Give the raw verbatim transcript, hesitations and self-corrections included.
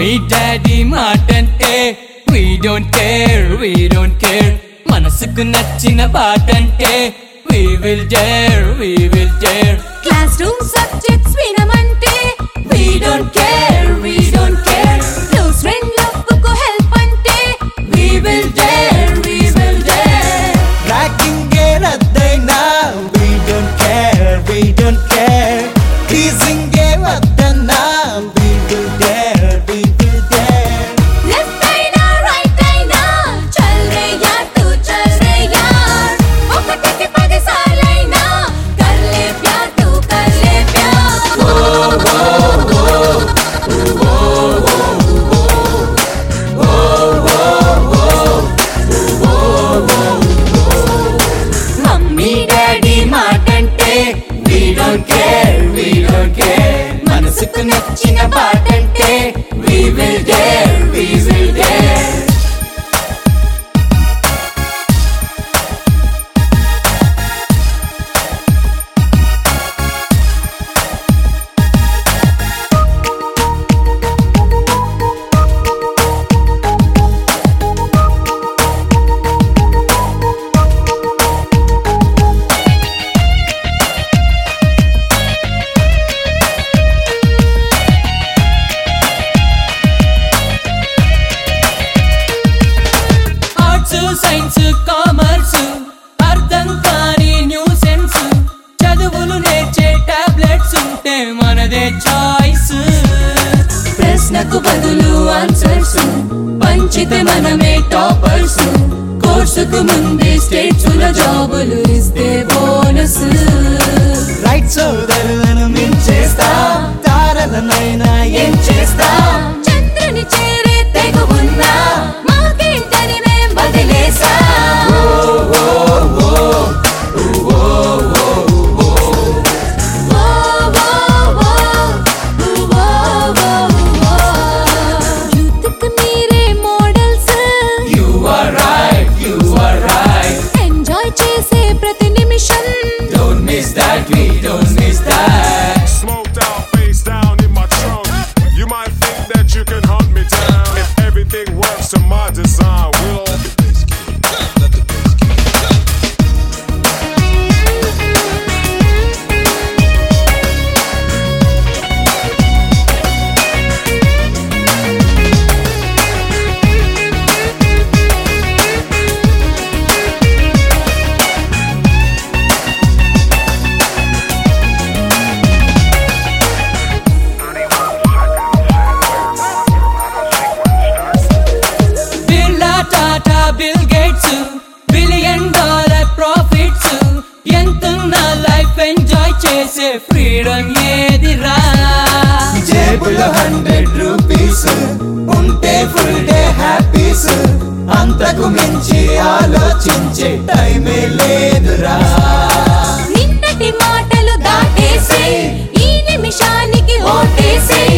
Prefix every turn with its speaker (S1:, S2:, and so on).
S1: Mummy daddy మాటంటే we don't care, we don't care. మనసుకు నచ్చిన పాటంటే we will dare, we will dare.
S2: Classroom subjects వినమంటే we don't care, we don't care. Close friend love కు help అంటే we will dare, we will dare.
S3: Ragging A రద్దైనా we don't care, we don't care. Teasing ఏ వద్దన్నా we will dare, we will dare.
S2: Left అయినా right అయినా చల్ రే యార్ తూ చల్ రే యార్. ఒకటికి పది సార్లైనా కర్ లే ప్యార్ తూ కర్ లే ప్యార్. మమ్మీ డాడీ మాటంటే
S1: we don't care, we don't care. మనసుకు నచ్చిన పాటంటే we will dare, we will dare. Science commerce అర్థం కాని న్యూసెన్స్ చదువులు నేర్చే టాబ్లెట్స్ ఉంటే మనదే చాయిస్. ప్రశ్నకు బదులు ఆన్సర్స్ పంచితే మనమే టాపర్స్. కోర్సుకు ముందే స్టేట్స్ లో జాబులు ఇస్తే బోనస్.
S3: రైట్ సోదరులను మించేస్తా తారలనైనా ఏం చేస్తా.
S2: చంద్రుని చేరే తెగువున్నా మాకేంటని మేం వదిలేసా. యూత్కు మీరే models.
S1: You are right, you are right.
S2: Enjoy చేసే ప్రతి నిమిషం.
S1: Don't miss that, we don't miss that.
S4: Smoked out, face down in my trunk. You might think that you can hunt me down. If everything works to my design, we'll all be
S1: Birla Tata Bill Gates billion dollar profits. ఎంతున్న life enjoy చేసే freedom ఏదిరా.
S3: జేబులో hundred rupees ఉంటే full day happies. అంతకు మించి ఆలోచించే టైమే లేదురా.
S2: నిన్నటి మాటలు దాటేసి ఈ నిమిషానికి ఓటేసి